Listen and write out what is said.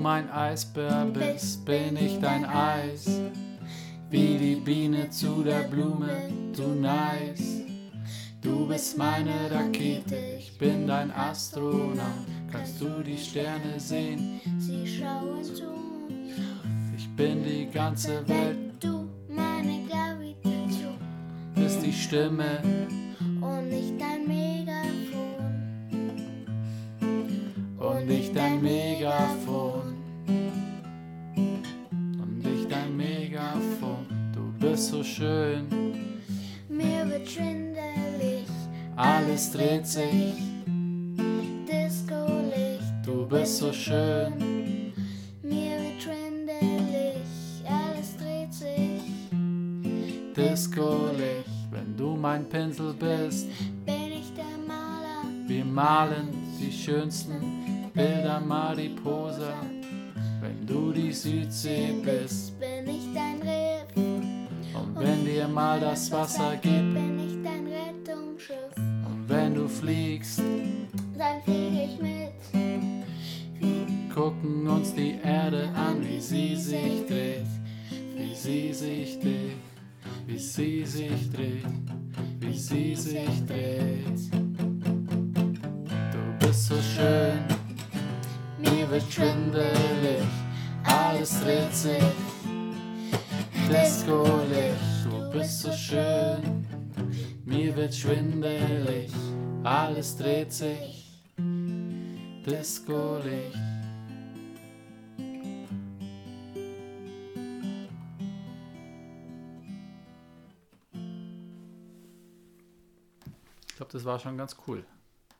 mein Eisbär bist, bin ich dein Eis. Wie die Biene zu der Blume, du nice. Du bist meine Rakete, ich bin dein Astronaut. Kannst du die Sterne sehen? Sie schauen zu uns. Ich bin die ganze Welt, Du, meine Gravitation. bist die Stimme Und nicht dein Megafon. und nicht dein Megafon. Und nicht dein Megafon. Du bist so schön, Mir wird schwindelig. alles dreht sich. Disco-Licht. Du bist so schön, Mir wird schwindelig. Alles dreht sich. Disco-Licht. Wenn du mein Pinsel bist, Bin ich der Maler. wir malen die schönsten Bilder Mariposa. Wenn du die Südsee bist Bin ich dein Riff. und wenn dir mal das Wasser gibt Bin ich dein Rettungsschiff. und wenn du fliegst, Dann fliege ich mit. gucken uns die Erde an, wie sie sich dreht, wie sie sich dreht, wie sie sich dreht, wie sie sich dreht. Du bist so schön, mir wird schwindelig, alles dreht sich. Disco-Licht, du bist so schön, mir wird schwindelig, alles dreht sich. Disco-Licht. Ich glaube, das war schon ganz cool.